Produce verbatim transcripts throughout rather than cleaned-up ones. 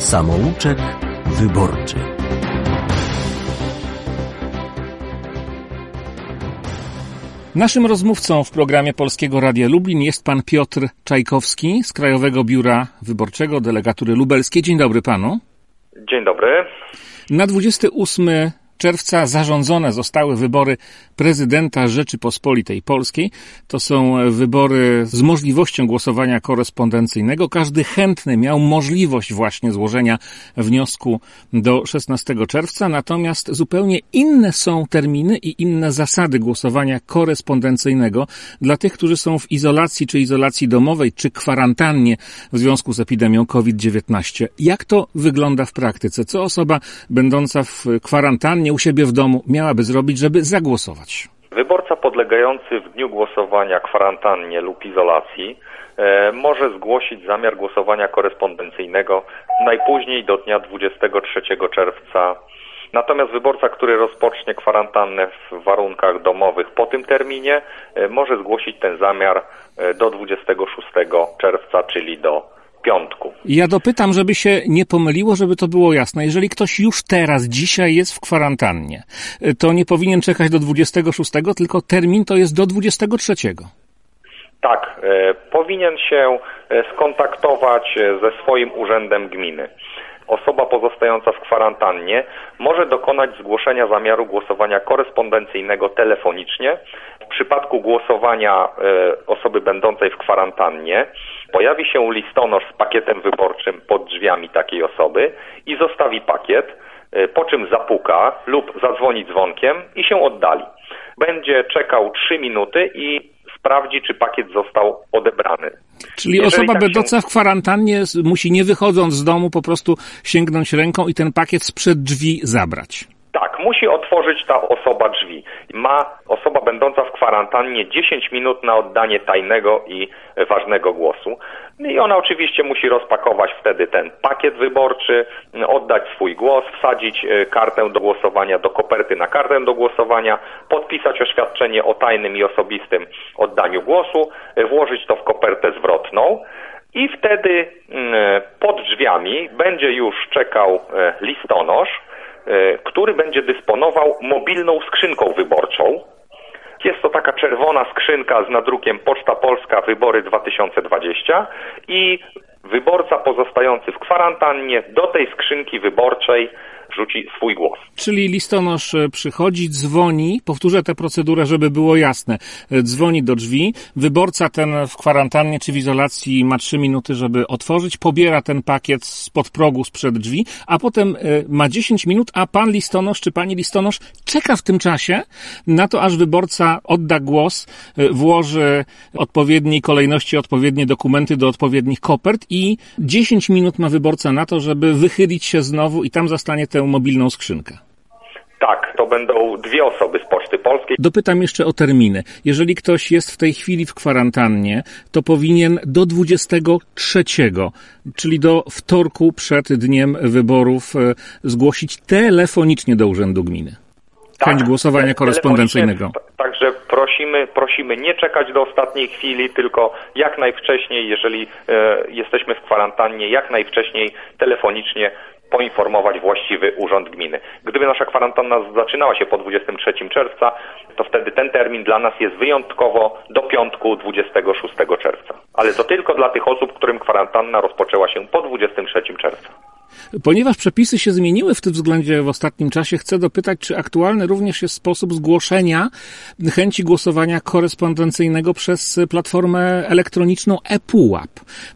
Samouczek wyborczy. Naszym rozmówcą w programie Polskiego Radia Lublin jest pan Piotr Czajkowski z Krajowego Biura Wyborczego Delegatury Lubelskiej. Dzień dobry panu. Dzień dobry. Na dwudziestego ósmego czerwca zarządzone zostały wybory prezydenta Rzeczypospolitej Polskiej. To są wybory z możliwością głosowania korespondencyjnego. Każdy chętny miał możliwość właśnie złożenia wniosku do szesnastego czerwca, natomiast zupełnie inne są terminy i inne zasady głosowania korespondencyjnego dla tych, którzy są w izolacji, czy izolacji domowej, czy kwarantannie w związku z epidemią kowid dziewiętnaście. Jak to wygląda w praktyce? Co osoba będąca w kwarantannie u siebie w domu miałaby zrobić, żeby zagłosować? Wyborca podlegający w dniu głosowania kwarantannie lub izolacji e, może zgłosić zamiar głosowania korespondencyjnego najpóźniej do dnia dwudziestego trzeciego czerwca. Natomiast wyborca, który rozpocznie kwarantannę w warunkach domowych po tym terminie, e, może zgłosić ten zamiar e, do dwudziestego szóstego czerwca, czyli do piątku. Ja dopytam, żeby się nie pomyliło, żeby to było jasne. Jeżeli ktoś już teraz, dzisiaj jest w kwarantannie, to nie powinien czekać do dwudziestego szóstego, tylko termin to jest do dwudziestego trzeciego. Tak, e, powinien się skontaktować ze swoim urzędem gminy. Osoba pozostająca w kwarantannie może dokonać zgłoszenia zamiaru głosowania korespondencyjnego telefonicznie. W przypadku głosowania e, osoby będącej w kwarantannie pojawi się listonosz z pakietem wyborczym pod drzwiami takiej osoby i zostawi pakiet, e, po czym zapuka lub zadzwoni dzwonkiem i się oddali. Będzie czekał trzy minuty i sprawdzi, czy pakiet został odebrany. Czyli Jeżeli osoba tak będąca się... w kwarantannie musi, nie wychodząc z domu, po prostu sięgnąć ręką i ten pakiet sprzed drzwi zabrać. Tak, musi otworzyć ta osoba drzwi. Ma osoba będąca w kwarantannie dziesięć minut na oddanie tajnego i ważnego głosu. I ona oczywiście musi rozpakować wtedy ten pakiet wyborczy, oddać swój głos, wsadzić kartę do głosowania do koperty na kartę do głosowania, podpisać oświadczenie o tajnym i osobistym oddaniu głosu, włożyć to w kopertę zwrotną. I wtedy pod drzwiami będzie już czekał listonosz, który będzie dysponował mobilną skrzynką wyborczą. Jest to taka czerwona skrzynka z nadrukiem Poczta Polska Wybory dwa tysiące dwadzieścia i wyborca pozostający w kwarantannie do tej skrzynki wyborczej wrzuci swój głos. Czyli listonosz przychodzi, dzwoni, powtórzę tę procedurę, żeby było jasne, dzwoni do drzwi, wyborca ten w kwarantannie czy w izolacji ma trzy minuty, żeby otworzyć, pobiera ten pakiet spod progu, sprzed drzwi, a potem ma dziesięć minut, a pan listonosz czy pani listonosz czeka w tym czasie na to, aż wyborca odda głos, włoży odpowiedniej kolejności odpowiednie dokumenty do odpowiednich kopert i dziesięć minut ma wyborca na to, żeby wychylić się znowu i tam zastanie tę mobilną skrzynkę. Tak, to będą dwie osoby z Poczty Polskiej. Dopytam jeszcze o terminy. Jeżeli ktoś jest w tej chwili w kwarantannie, to powinien do dwudziestego trzeciego, czyli do wtorku przed dniem wyborów, zgłosić telefonicznie do Urzędu Gminy chęć tak, głosowania korespondencyjnego. Także prosimy, prosimy nie czekać do ostatniej chwili, tylko jak najwcześniej, jeżeli e, jesteśmy w kwarantannie, jak najwcześniej telefonicznie poinformować właściwy urząd gminy. Gdyby nasza kwarantanna zaczynała się po dwudziestego trzeciego czerwca, to wtedy ten termin dla nas jest wyjątkowo do piątku dwudziestego szóstego czerwca. Ale to tylko dla tych osób, którym kwarantanna rozpoczęła się po dwudziestego trzeciego czerwca. Ponieważ przepisy się zmieniły w tym względzie w ostatnim czasie, chcę dopytać, czy aktualny również jest sposób zgłoszenia chęci głosowania korespondencyjnego przez platformę elektroniczną ePUAP.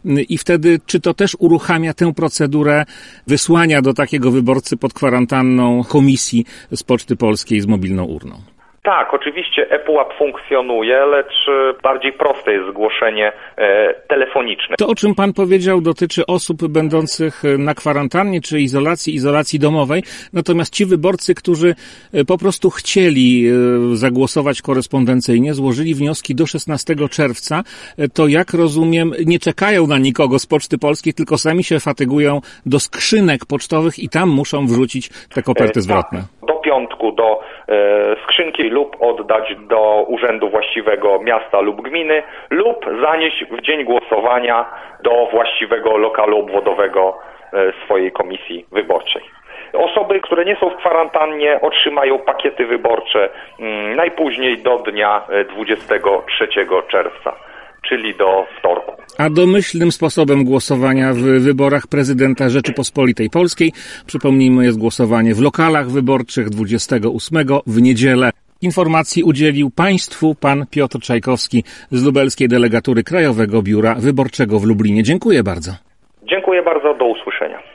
I wtedy, czy to też uruchamia tę procedurę wysłania do takiego wyborcy pod kwarantanną komisji z Poczty Polskiej z mobilną urną? Tak, oczywiście ePUAP funkcjonuje, lecz bardziej proste jest zgłoszenie e, telefoniczne. To, o czym pan powiedział, dotyczy osób będących na kwarantannie czy izolacji, izolacji domowej. Natomiast ci wyborcy, którzy po prostu chcieli zagłosować korespondencyjnie, złożyli wnioski do szesnastego czerwca, to jak rozumiem, nie czekają na nikogo z Poczty Polskiej, tylko sami się fatygują do skrzynek pocztowych i tam muszą wrzucić te koperty zwrotne. E, do piątku do e, skrzynki lub oddać do urzędu właściwego miasta lub gminy lub zanieść w dzień głosowania do właściwego lokalu obwodowego swojej komisji wyborczej. Osoby, które nie są w kwarantannie, otrzymają pakiety wyborcze najpóźniej do dnia dwudziestego trzeciego czerwca, czyli do wtorku. A domyślnym sposobem głosowania w wyborach prezydenta Rzeczypospolitej Polskiej, przypomnijmy, jest głosowanie w lokalach wyborczych dwudziestego ósmego w niedzielę. Informacji udzielił Państwu pan Piotr Czajkowski z lubelskiej delegatury Krajowego Biura Wyborczego w Lublinie. Dziękuję bardzo. Dziękuję bardzo, do usłyszenia.